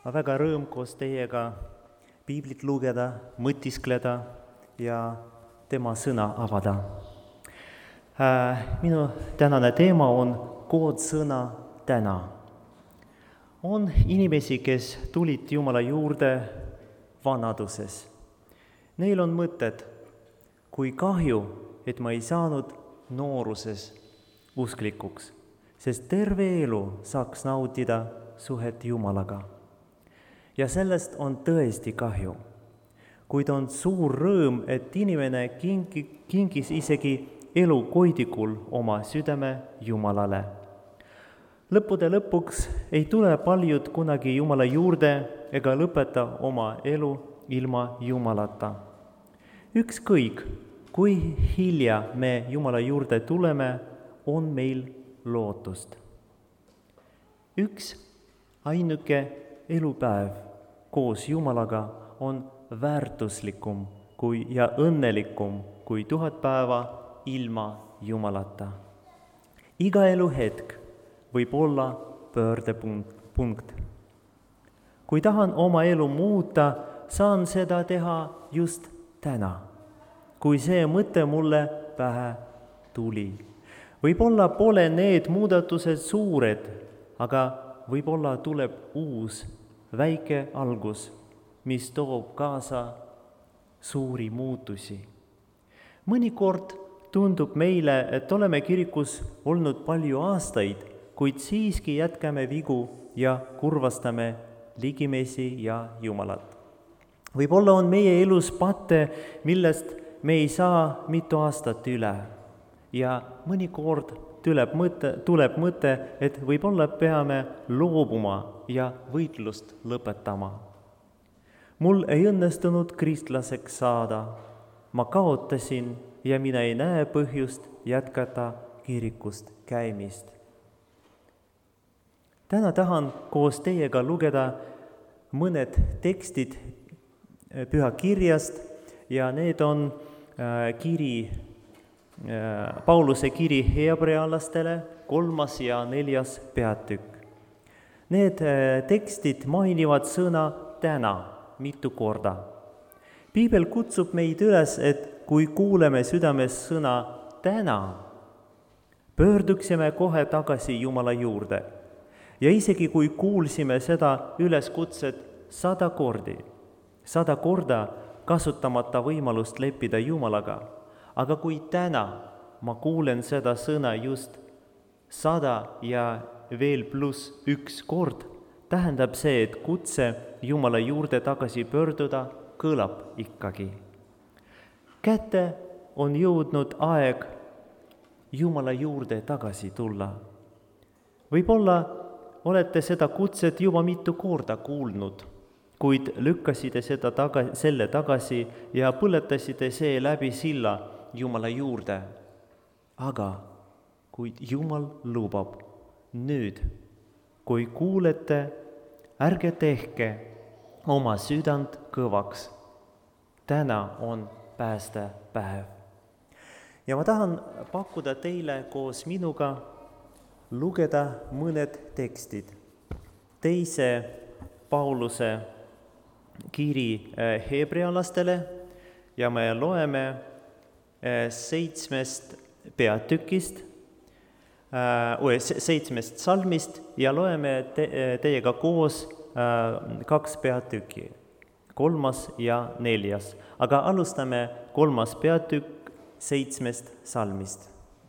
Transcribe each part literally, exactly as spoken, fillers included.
Ma väga rõõm koos teiega piiblit lugeda, mõtiskleda ja tema sõna avada. Minu tänane teema on koodsõna täna. On inimesi, kes tulid Jumala juurde vanaduses. Neil on mõtted, kui kahju, et ma ei saanud nooruses usklikuks, sest terve elu saaks nautida suhet Jumalaga. Ja sellest on tõesti kahju, kuid on suur rõõm, et inimene kingi, kingis isegi elu koidikul oma südame Jumalale. Lõppude lõpuks ei tule paljud kunagi Jumala juurde ega lõpeta oma elu ilma Jumalata. Ükskõik, kui hilja me Jumala juurde tuleme, on meil lootust. Üks ainuke elupäev koos Jumalaga on väärtuslikum kui, ja õnnelikum kui tuhat päeva ilma Jumalata. Iga eluhetk võib olla pöördepunkt. Kui tahan oma elu muuta, saan seda teha just täna, kui see mõte mulle pähe tuli. Võib-olla pole need muudatused suured, aga võib-olla tuleb uus väike algus, mis toob kaasa suuri muutusi. Mõnikord tundub meile, et oleme kirikus olnud palju aastaid, kuid siiski jätkame vigu ja kurvastame ligimesi ja Jumalat. Võib-olla on meie elus patte, millest me ei saa mitu aastat üle ja mõnikord tuleb mõte, tuleb mõte, et võib-olla peame loobuma ja võitlust lõpetama. Mul ei õnnestunud kristlaseks saada, ma kaotasin ja mina ei näe põhjust jätkata kirikust käimist. Täna tahan koos teiega lugeda mõned tekstid pühakirjast ja need on kiri, Pauluse kiri heebrealastele, kolmas ja neljas peatükk. Need tekstid mainivad sõna täna mitu korda. Piibel kutsub meid üles, et kui kuuleme südames sõna täna, pöörduksime kohe tagasi Jumala juurde. Ja isegi kui kuulsime seda üleskutset sada kordi, sada korda kasutamata võimalust leppida Jumalaga, aga kui täna ma kuulen seda sõna just sada ja veel pluss üks kord, tähendab see, et kutse Jumala juurde tagasi pöörduda kõlab ikkagi. Kätte on jõudnud aeg Jumala juurde tagasi tulla. Võib-olla olete seda kutset juba mitu korda kuulnud, kuid lükkasite seda taga, selle tagasi ja põletasite see läbi silla Jumala juurde. Aga kuid Jumal lubab, nüüd, kui kuulete, ärge tehke oma südant kõvaks. Täna on päästepäev. Ja ma tahan pakkuda teile koos minuga lugeda mõned tekstid. Teise Pauluse kiri heebrealastele ja me loeme seitsmest peatükist, seitsmest salmist ja loeme te, teiega koos kaks peatükki, kolmas ja neljas. Aga alustame kolmas peatükk seitsmest salmist.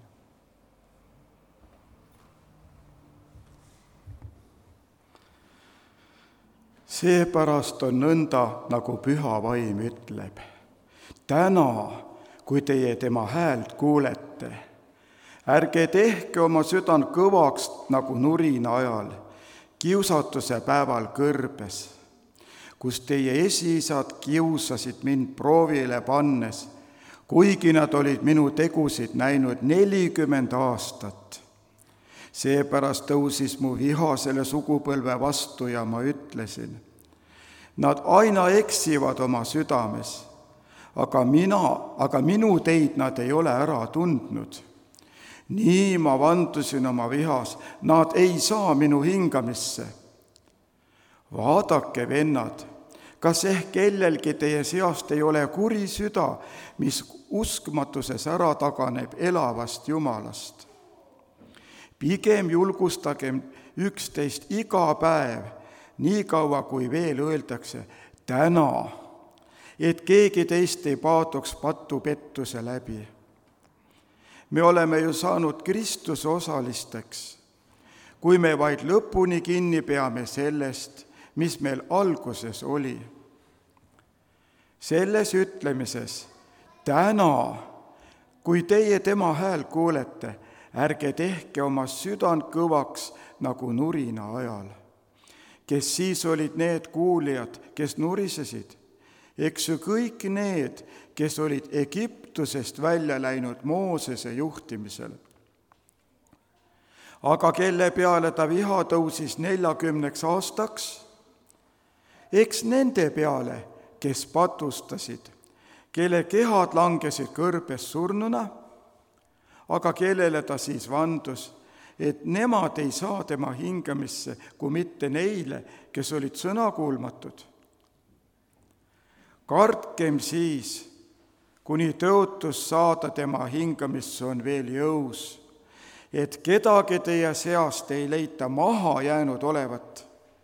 Seepärast on nõnda, nagu püha vaim ütleb. Täna, kui teie tema häält kuulete, ärge tehke oma südant kõvaks nagu nurina ajal, kiusatuse päeval kõrbes, kus teie esiisad kiusasid mind proovile pannes, kuigi nad olid minu tegusid näinud nelikümmend aastat. Seepärast tõusis mu viha selle sugupõlve vastu ja ma ütlesin, nad aina eksivad oma südames, aga mina, aga minu teid nad ei ole ära tundnud. Nii ma vandusin oma vihas, nad ei saa minu hingamisse. vaadake, vennad, kas ehk kellelgi teie seast ei ole kuri süda, mis uskmatuses ära taganeb elavast Jumalast. Pigem julgustagem üksteist iga päev, nii kaua kui veel öeldakse täna, et keegi teist ei paaduks patupettuse läbi. Me oleme ju saanud Kristuse osalisteks, kui me vaid lõpuni kinni peame sellest, mis meil alguses oli. Selles ütlemises täna, kui teie tema hääl kuulete, ärge tehke oma südant kõvaks nagu nurina ajal. Kes siis olid need kuulijad, kes nurisesid? Eks ju kõik need, kes olid Egiptusest välja läinud Moosese juhtimisel. Aga kelle peale ta viha tõusis neljakümneks aastaks? Eks nende peale, kes patustasid, kelle kehad langesid kõrbes surnuna, aga kellele ta siis vandus, et nemad ei saa tema hingamisse, kui mitte neile, kes olid sõnakuulmatud. Kartkem siis, kuni tõotus saada tema hingamisse on veel jõus, et kedagi teie seast ei leita maha jäänud olevat.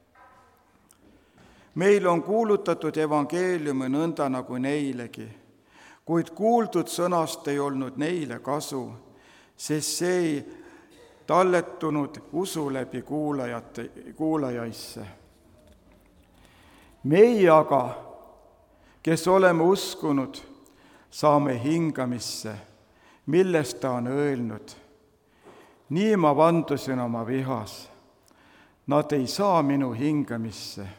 Meil on kuulutatud evangeeliumi nõnda nagu neilegi, kuid kuuldud sõnast ei olnud neile kasu, sest see ei talletunud usu läbi kuulajate, kuulajaisse. Meie aga, kes oleme uskunud, saame hingamisse, millest ta on öelnud. Nii ma vandusin oma vihas, nad ei saa minu hingamisse.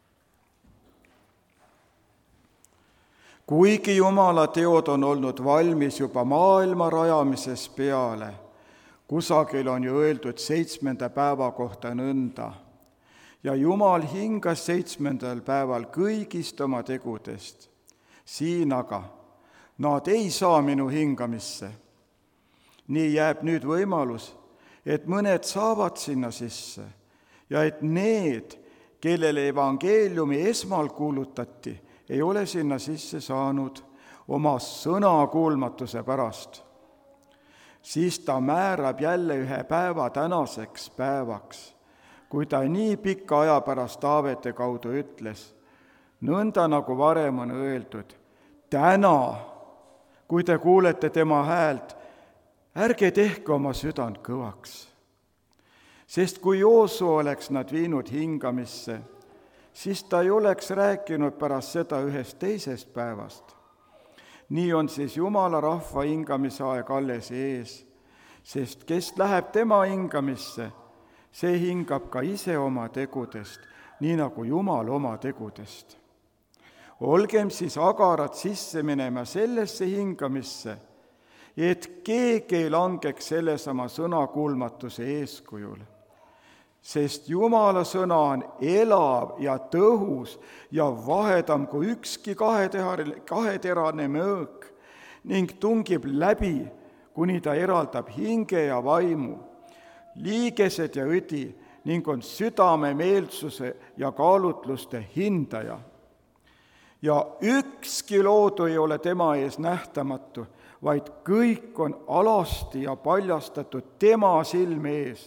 Kuigi Jumala teod on olnud valmis juba maailma rajamises peale, kusagil on ju öeldud seitsmenda päeva kohta nõnda, ja Jumal hingas seitsmendal päeval kõigist oma tegudest. Siin aga nad ei saa minu hingamisse. Nii jääb nüüd võimalus, et mõned saavad sinna sisse ja et need, kellele evangeeliumi esmal kuulutati, ei ole sinna sisse saanud oma sõnakuulmatuse pärast. Siis ta määrab jälle ühe päeva tänaseks päevaks, kui ta nii pika aja pärast Taavete kaudu ütles, nõnda nagu varem on öeldud, täna, kui te kuulete tema häält, ärge tehke oma südant kõvaks. Sest kui Joosu oleks nad viinud hingamisse, siis ta ei oleks rääkinud pärast seda ühest teisest päevast. Nii on siis Jumala rahva hingamise aeg alles ees, sest kes läheb tema hingamisse, see hingab ka ise oma tegudest, nii nagu Jumal oma tegudest. Olgem siis agarad sisse minema sellesse hingamisse, et keegi ei langeks sellesama sõnakuulmatuse eeskujul. Sest Jumala sõna on elav ja tõhus ja vahedam kui ükski kaheterane mõõk ning tungib läbi, kuni ta eraldab hinge ja vaimu, liigesed ja õdi ning on südame meelsuse ja kaalutluste hindaja. Ja ükski loodu ei ole tema ees nähtamatu, vaid kõik on alasti ja paljastatud tema silme ees.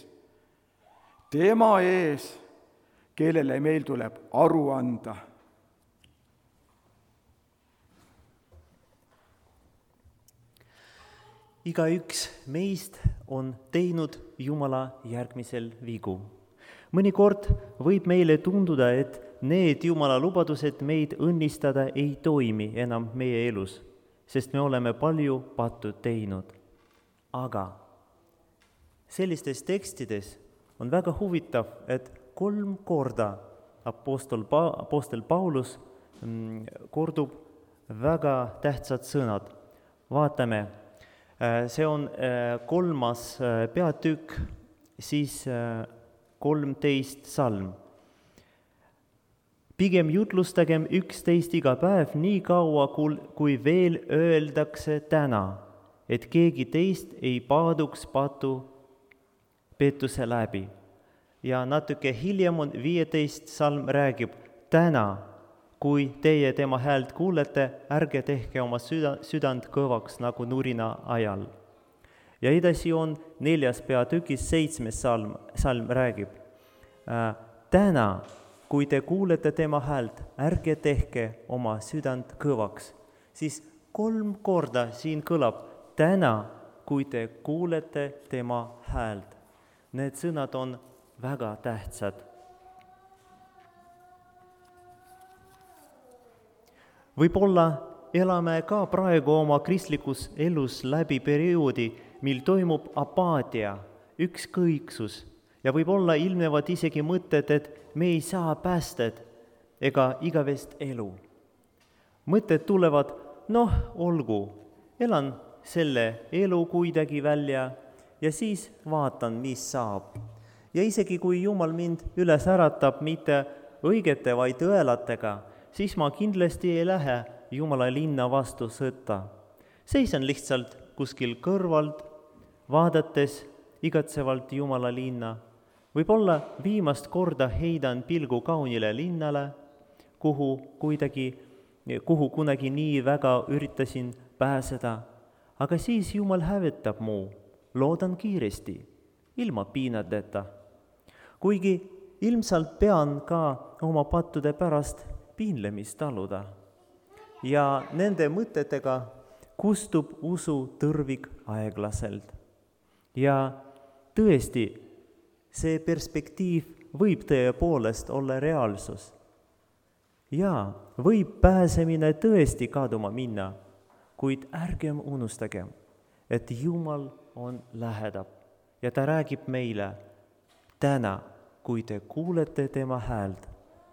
Tema ees, kellele meil tuleb aru anda. Igaüks meist on teinud Jumala järgmisel vigu. Mõnikord võib meile tunduda, et need Jumala lubadused meid õnnistada ei toimi enam meie elus, sest me oleme palju pattu teinud. Aga sellistes tekstides on väga huvitav, et kolm korda apostol, pa- apostel Paulus kordub väga tähtsad sõnad. Vaatame, see on kolmas peatükk, siis kolmteist salm. Pigem jutlustagem üksteist iga päev nii kaua, kui veel öeldakse täna, et keegi teist ei paaduks patu pettuse läbi. ja natuke hiljem on viieteist salm räägib, täna, kui teie tema häält kuulete, ärge tehke oma süda, südant kõvaks nagu nurina ajal. Ja edasi on neljas peatükis seitsmes salm, salm räägib, täna, kui te kuulete tema häält, ärge tehke oma südant kõvaks. Siis kolm korda siin kõlab, täna, kui te kuulete tema häält. Need sõnad on väga tähtsad. Võib-olla elame ka praegu oma kristlikus elus läbi perioodi, mil toimub apaatia, ükskõiksus ja võib-olla ilmnevad isegi mõtted, et me ei saa päästed ega igavest elu. Mõtted tulevad, noh, olgu, elan selle elu kuidagi välja ja siis vaatan, mis saab. Ja isegi kui Jumal mind üles äratab mitte õigete, vaid õelatega, siis ma kindlasti ei lähe Jumala linna vastu sõtta. Seisan lihtsalt kuskil kõrvalt, vaadates igatsevalt Jumala linna. Võib-olla viimast korda heidan pilgu kaunile linnale, kuhu, kuidagi, kuhu kunagi nii väga üritasin pääseda. Aga siis Jumal hävitab mu, loodan kiiresti, ilma piinadeta. Kuigi ilmselt pean ka oma pattude pärast piinlemist taluda. Ja nende mõtetega kustub usu tõrvik aeglaselt. Ja tõesti, see perspektiiv võib tõepoolest olla reaalsus. Ja võib pääsemine tõesti kaduma minna, kuid ärgem unustagem, et Jumal on lähedal ja ta räägib meile täna, kui te kuulete tema häält.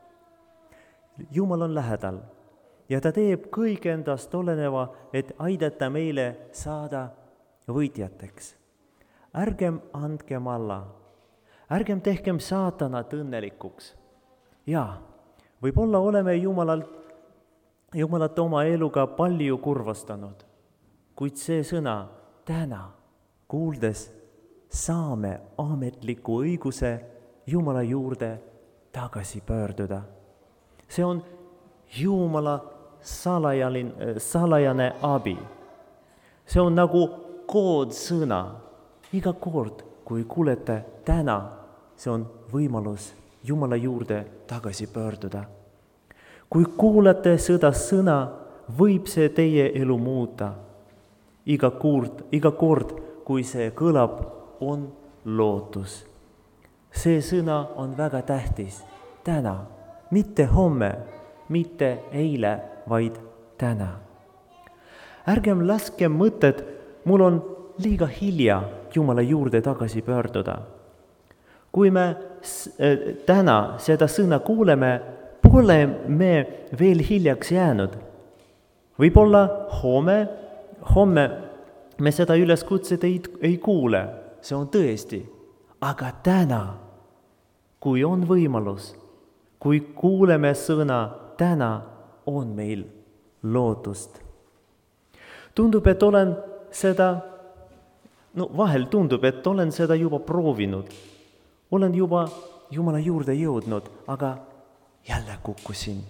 Jumal on lähedal ja ta teeb kõik endast oleneva, et aidata meile saada võitjateks. Ärgem andkem alla, ärgem tehkem saatanat õnnelikuks. Ja, võib-olla oleme Jumalalt, Jumalat oma eluga palju kurvastanud, kuid see sõna täna kuuldes saame ametliku õiguse Jumala juurde tagasi pöörduda. See on Jumala salajaline, salajane abi. See on nagu koodsõna. Iga kord, kui kuulete täna, see on võimalus Jumala juurde tagasi pöörduda. Kui kuulete seda sõna, võib see teie elu muuta. Iga kord, iga kord, kui see kõlab, on lootus. See sõna on väga tähtis. Täna, mitte homme, mitte eile, vaid täna. Ärgem laskem mõtted, mul on liiga hilja Jumala juurde tagasi pöörduda. Kui me täna seda sõna kuuleme, pole me veel hiljaks jäänud. Võib-olla homme, homme me seda üleskutset ei, ei kuule, see on tõesti. Aga täna, kui on võimalus, kui kuuleme sõna täna, on meil lootust. Tundub, et olen seda, no vahel tundub, et olen seda juba proovinud. Olen juba Jumala juurde jõudnud, aga jälle kukkusin.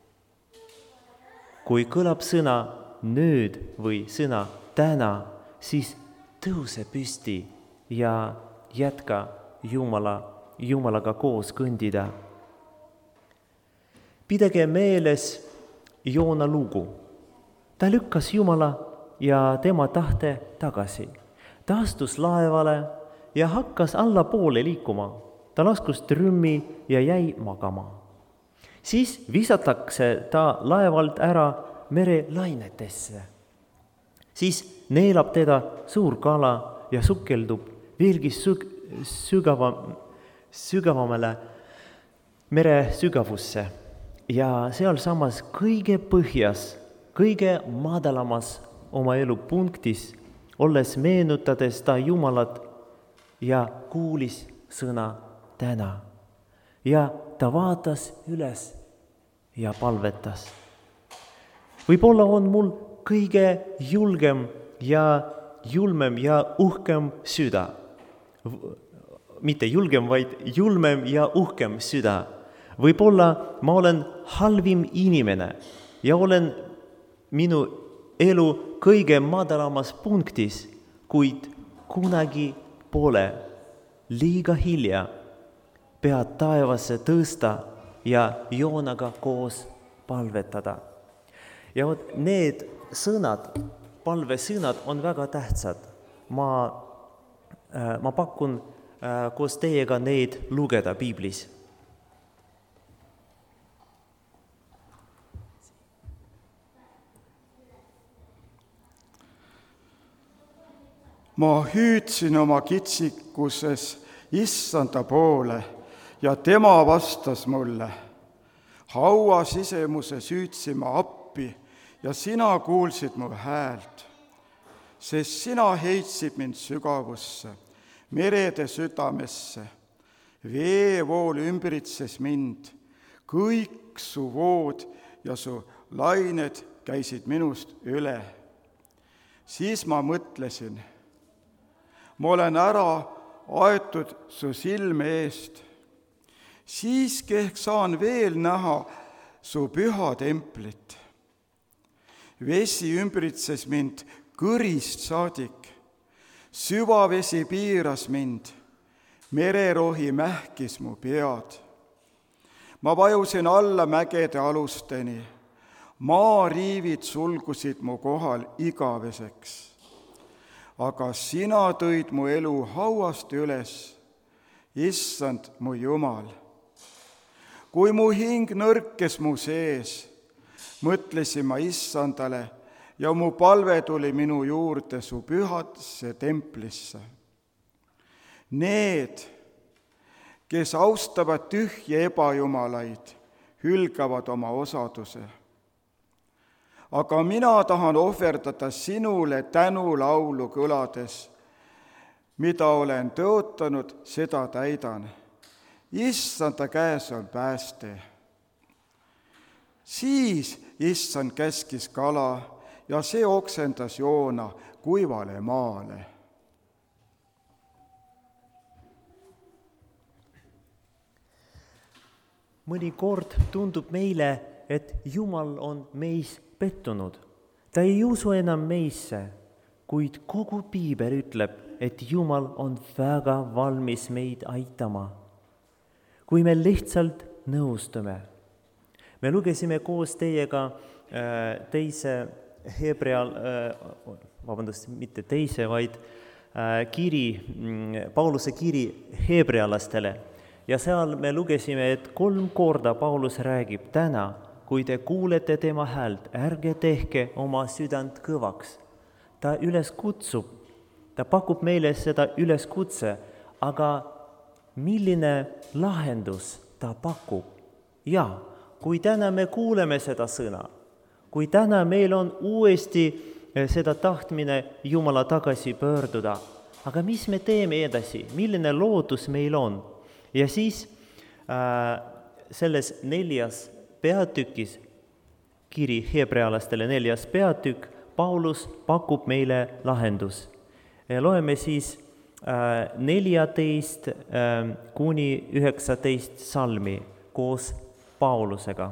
Kui kõlab sõna nüüd või sõna täna, siis tõuse püsti ja jätka Jumala, Jumalaga koos kõndida. Pidage meeles Joona lugu. Ta lükkas Jumala ja tema tahte tagasi. Ta astus laevale ja hakkas allapoole liikuma. Ta laskus trümmi ja jäi magama. Siis visatakse ta laevalt ära mere lainetesse. Siis neelab teda suur kala ja sukeldub veelgi süg- sügavam, sügavamale mere sügavusse. Ja seal samas kõige põhjas, kõige madalamas oma elu punktis, olles meenutades ta Jumalat ja kuulis sõna täna. Ja ta vaatas üles ja palvetas. Võib-olla on mul kõige julgem ja julmem ja uhkem süda. mitte julgem, vaid julmem ja uhkem süda. Võib-olla ma olen halvim inimene ja olen minu elu kõige madalamas punktis, kuid kunagi pole liiga hilja. Pead taevasse tõsta ja Joonaga koos palvetada. Ja vot need sõnad, palvesõnad on väga tähtsad. Ma, ma pakun koos teiega neid lugeda Piiblis. Ma hüüdsin oma kitsikuses Issanda poole ja tema vastas mulle. Haua sisemuses hüüdsin ma appi ja sina kuulsid mu häält, sest sina heitsid mind sügavusse, merede südamesse. Veevool ümbritses mind, kõik su vood ja su lained käisid minust üle. Siis ma mõtlesin, ma olen ära aetud su silme eest. Siiski ehk saan veel näha su püha templit. Vesi ümbritses mind kõrist saadik, süvavesi piiras mind, mererohi mähkis mu pead. Ma vajusin alla mägede alusteni, maariivid sulgusid mu kohal igaveseks. Aga sina tõid mu elu hauast üles, Issand mu Jumal. Kui mu hing nõrkes mu sees, mõtlesin ma Issandale ja mu palve tuli minu juurde su pühasse templisse. Need, kes austavad tühje ebajumalaid, hülgavad oma osaduse. Aga mina tahan ohverdada sinule tänulaulu kõlades, mida olen tõotanud, seda täidan. Issanda käes on pääste. Siis Issand käskis kala ja see oksendas Joona kuivale maale. Mõnikord tundub meile, et Jumal on meis pettunud. Ta ei usu enam meisse, kuid kogu Piibel ütleb, et Jumal on väga valmis meid aitama, kui me lihtsalt nõustume. Me lugesime koos teiega teise Hebrea, vabandust, mitte teise, vaid kiri, Pauluse kiri hebrealastele. Ja seal me lugesime, et kolm korda Paulus räägib täna, kui te kuulete tema häält, ärge tehke oma südant kõvaks. Ta üles kutsub, ta pakub meile seda üleskutse, aga milline lahendus ta pakub? Ja, kui täna me kuuleme seda sõna, kui täna meil on uuesti seda tahtmine Jumala tagasi pöörduda, aga mis me teeme edasi, milline lootus meil on? Ja siis äh, selles neljas peatükis, kiri hebrealastele neljas peatükk, Paulus pakub meile lahendus. Loeme siis äh, neljateist äh, kuni üheksateist salmi koos Paulusega.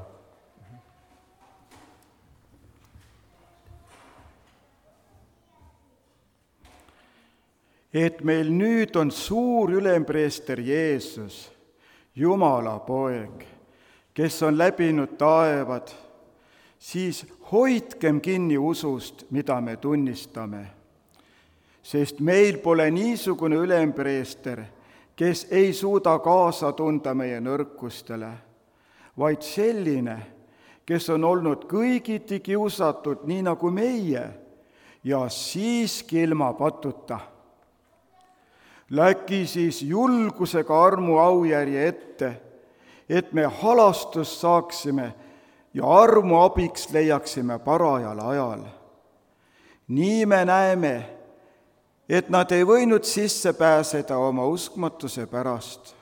Et meil nüüd on suur ülempreester Jeesus, Jumala poeg, kes on läbinud taevad, siis hoidkem kinni usust, mida me tunnistame. Sest meil pole niisugune ülempreester, kes ei suuda kaasa tunda meie nõrkustele, vaid selline, kes on olnud kõigiti kiusatud nii nagu meie ja siiski ilma patuta. Läki siis julgusega armu aujärje ette, et me halastust saaksime ja armu abiks leiaksime parajal ajal. Nii me näeme, et nad ei võinud sisse pääseda oma uskmatuse pärast.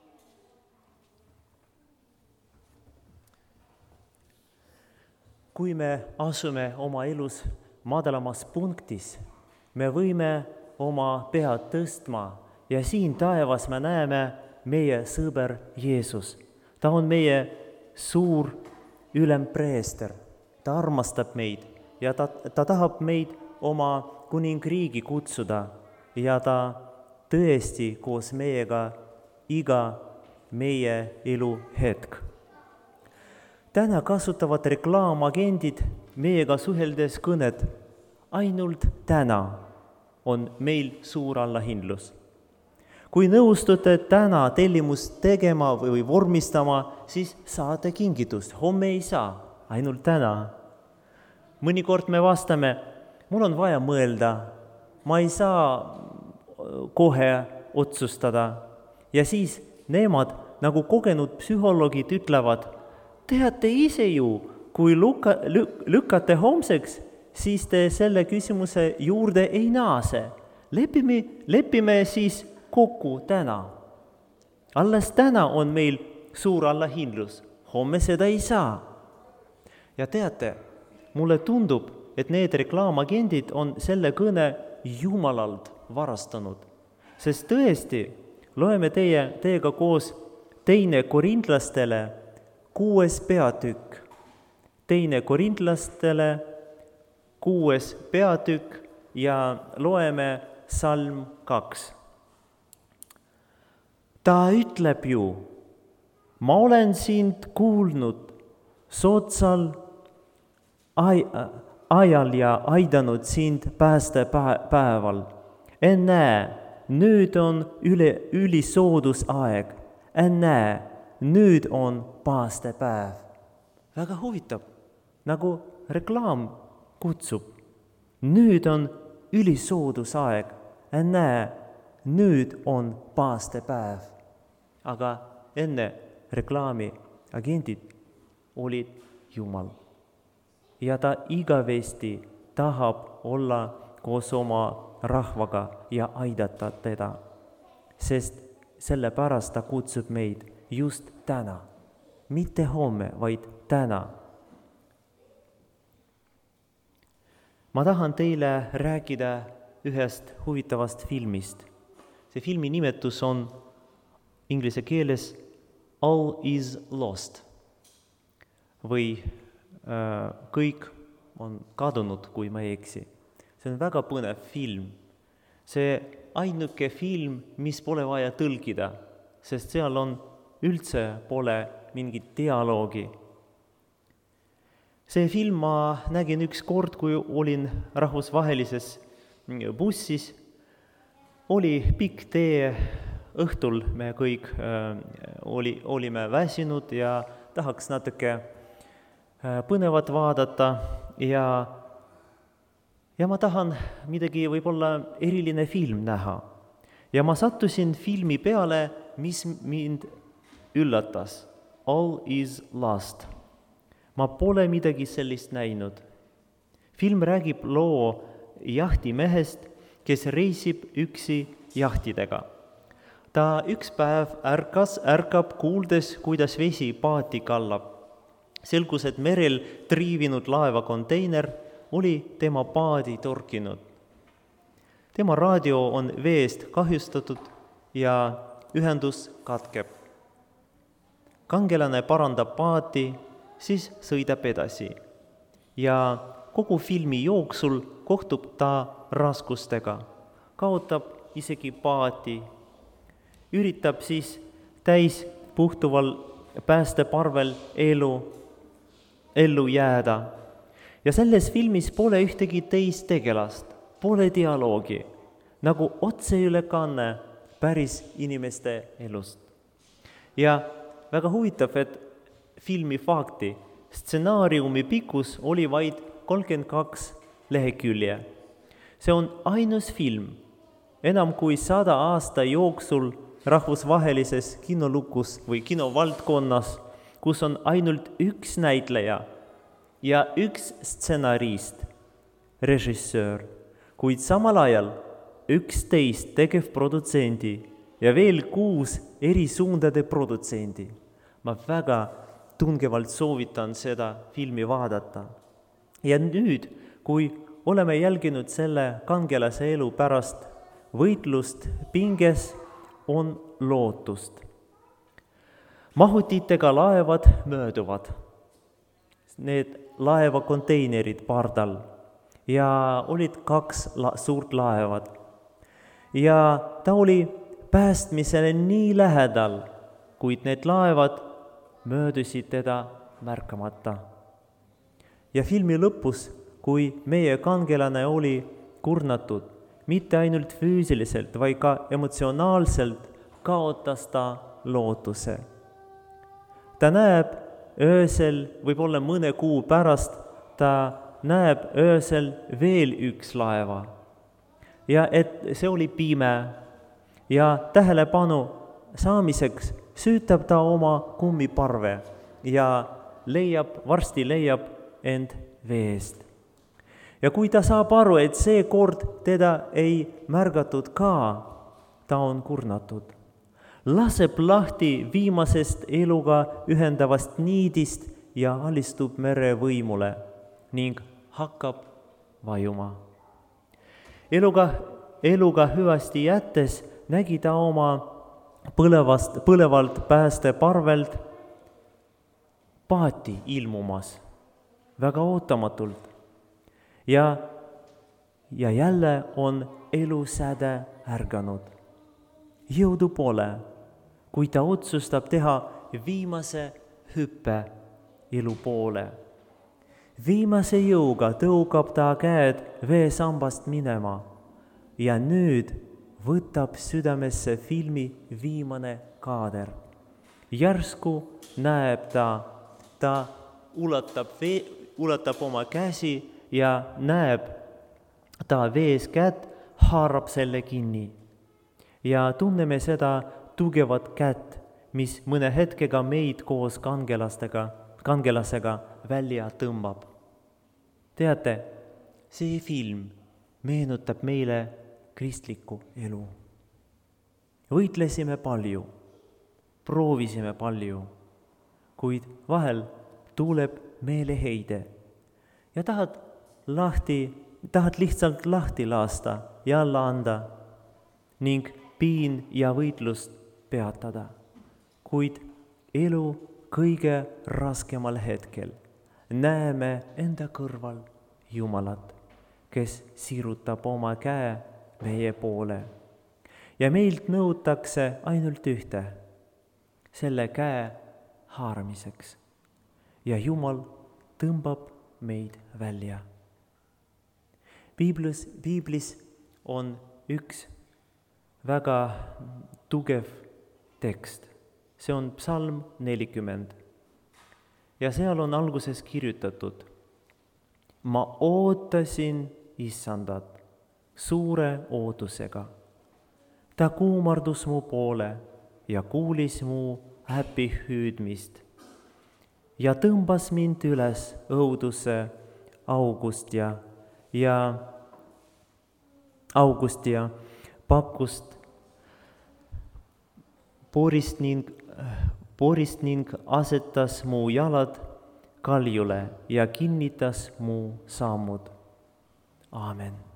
Kui me asume oma elus madalamas punktis, me võime oma pead tõstma ja siin taevas me näeme meie sõber Jeesus. Ta on meie suur ülempreester. Ta armastab meid ja ta, ta tahab meid oma kuningriigi kutsuda ja ta tõesti koos meiega iga meie elu hetk. Täna kasutavad reklaamagendid meiega suheldes kõned. Ainult täna on meil suur allahindlus. Kui nõustute täna tellimust tegema või vormistama, siis saate kingitust. Homme ei saa, ainult täna. Mõnikord me vastame, mul on vaja mõelda, ma ei saa kohe otsustada. Ja siis nemad, nagu kogenud psühholoogid ütlevad, teate ise ju, kui lükka, lükkate homseks, siis te selle küsimuse juurde ei naase. Lepime, lepime siis kokku täna. Alles täna on meil suur allahindlus. Homme seda ei saa. Ja teate, mulle tundub, et need reklaamagendid on selle kõne Jumalalt varastanud. Sest tõesti, loeme teie, teiega koos teine Korintlastele kuues peatükk. Teine Korintlastele kuues peatükk ja loeme salm kaks. Ta ütleb ju, ma olen sind kuulnud soodsal ajal ja aidanud sind päästepäeval. Ennäe, nüüd on üle, ülisoodus aeg. Ennäe, nüüd on päästepäev. Väga huvitav, nagu reklaam kutsub. Nüüd on ülisoodus aeg. Ennäe, nüüd on päästepäev. Aga enne reklaami agendid olid Jumal. Ja ta igavesti tahab olla koos oma rahvaga ja aidata teda. Sest sellepärast ta kutsub meid just täna. Mitte homme, vaid täna. Ma tahan teile rääkida ühest huvitavast filmist. See filmi nimetus on inglise keeles All is lost või äh, kõik on kadunud, kui ma ei eksi. See on väga põnev film. See ainuke film, mis pole vaja tõlkida, sest seal on üldse pole mingit dialoogi. See film ma nägin üks kord, kui olin rahvusvahelises bussis. Oli pikk tee, õhtul me kõik äh, oli, olime väsinud ja tahaks natuke äh, põnevat vaadata ja, ja ma tahan midagi võib-olla eriline film näha. Ja ma sattusin filmi peale, mis mind üllatas. All is lost. Ma pole midagi sellist näinud. Film räägib loo jahtimehest, kes reisib üksi jahtidega. Ta üks päev ärkas, ärkab kuuldes, kuidas vesi paati kallab. Selgus, et merel triivinud laeva konteiner oli tema paadi torkinud. Tema raadio on veest kahjustatud ja ühendus katkeb. Kangelane parandab paati, siis sõidab edasi. Ja kogu filmi jooksul kohtub ta raskustega. Kaotab isegi paati. Üritab siis täis puhtuval päästeparvel elu, ellu jääda. Ja selles filmis pole ühtegi teist tegelast, pole dialoogi, nagu otseülekanne päris inimeste elust. Ja väga huvitav, et filmi fakti stsenaariumi pikkus oli vaid kolmkümmend kaks lehekülje. See on ainus film, enam kui sada aasta jooksul rahvusvahelises kinolukus või kinovaldkonnas, kus on ainult üks näitleja ja üks stsenarist, režissöör, kuid samal ajal üksteist tegevprodutsendi ja veel kuus eri suundade produtsendi. Ma väga tungevalt soovitan seda filmi vaadata. Ja nüüd, kui oleme jälginud selle kangelase elu pärast võitlust pinges, on lootust. Mahutitega laevad mööduvad, need laevakonteinerid pardal ja olid kaks la- suurt laevad. Ja ta oli päästmisele nii lähedal, kuid need laevad möödusid teda märkamata. Ja filmi lõpus, kui meie kangelane oli kurnatud, mitte ainult füüsiliselt, vaid ka emotsionaalselt, kaotas ta lootuse. Ta näeb öösel, võib-olla mõne kuu pärast, ta näeb öösel veel üks laeva. Ja et see oli pime ja tähelepanu saamiseks süütab ta oma kummiparve ja leiab, varsti leiab end veest. Ja kui ta saab aru, et see kord teda ei märgatud ka, ta on kurnatud. Laseb lahti viimasest eluga ühendavast niidist ja alistub merevõimule ning hakkab vajuma. Eluga, eluga hüvasti jättes nägi ta oma põlevast, põlevalt päästeparvelt paati ilmumas väga ootamatult. Ja, ja jälle on elusäde ärganud. Jõudu pole, kui ta otsustab teha viimase hüppe elu poole. Viimase jõuga tõugab ta käed veesambast minema ja nüüd võtab südamesse filmi viimane kaader. Järsku näeb ta, ta ulatab, vee, ulatab oma käsi ja näeb ta vees kätt, haarab selle kinni. Ja tunneme seda tugevat kätt, mis mõne hetkega meid koos kangelastega, kangelasega välja tõmbab. Teate, see film meenutab meile kristlikku elu. Võitlesime palju, proovisime palju, kuid vahel tuleb meeleheide ja tahad, lahti, tahad lihtsalt lahti lasta ja alla anda ning piin ja võitlust peatada. Kuid elu kõige raskemal hetkel näeme enda kõrval Jumalat, kes sirutab oma käe meie poole. Ja meilt nõutakse ainult ühte, selle käe haaramiseks. Ja Jumal tõmbab meid välja. Piiblis, Piiblis on üks väga tugev tekst. See on psalm nelikümmend. Ja seal on alguses kirjutatud: ma ootasin Issandat suure ootusega. Ta kuumardus mu poole ja kuulis mu häbi hüüdmist ja tõmbas mind üles õuduse august ja, ja august ja pakust porist ning, porist ning asetas mu jalad kaljule ja kinnitas mu sammud. Aamen.